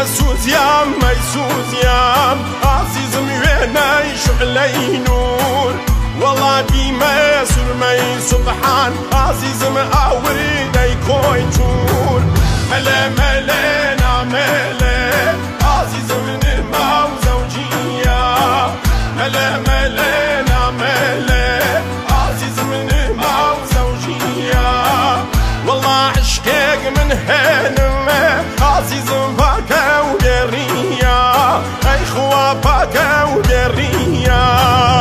سوزيام ميسوزيام عزيزم ويناي شعلي نور والله ديما سرمي سبحان عزيزم أوريدي كوي تور ملا ملا نعملا عزيزم نما وزوجية ملا ملا نعملا عزيزم نما وزوجية والله عشقك من هنما عزيزم باكا ودرية أي خوا باكا ودرية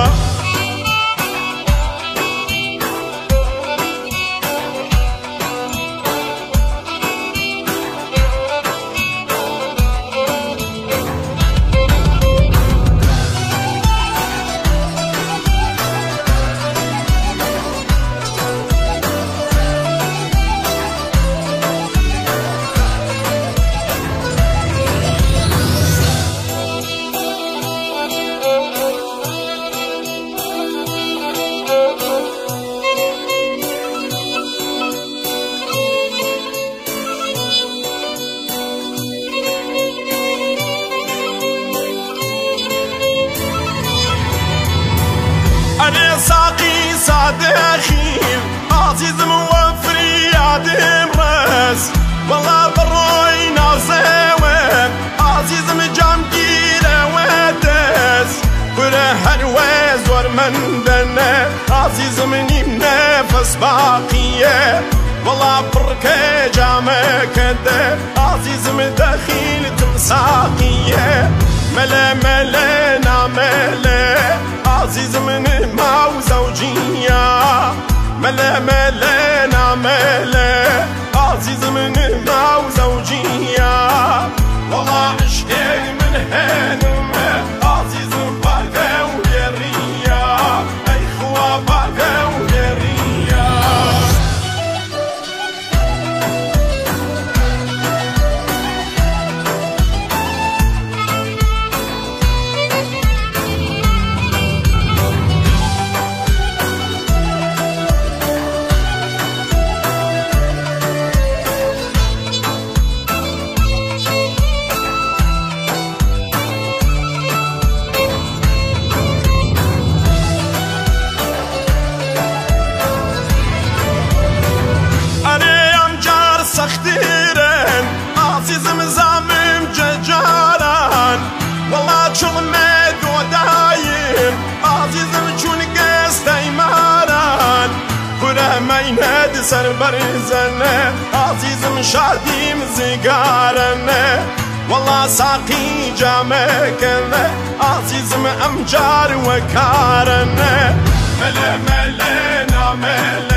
أنا ساقي سعد أخير عزيز موفري عدم راس والله بروي نازوان عزيز مجام جيرا وداس وره هنواز ورمن دنا عزيز مني منافس باقية والله بركة جامع كده عزيز مدخيل تمساقية ملا ملا نعملا عزيز من ما وزوجية ملا ملا نعملا عزيز من ما وزوجية والله عشقك من هنما عزيز باكا ودرية أي خوا باكا ودرية سختيرن عزيزم زامم ججاران والله شغل مد ودايم عزيزم چون قستي ماران كره ميند سر برزنه عزيزم شاديم زيقارنه والله ساقي جامكنه عزيزم امجار وكارنه ملا ملا نعمله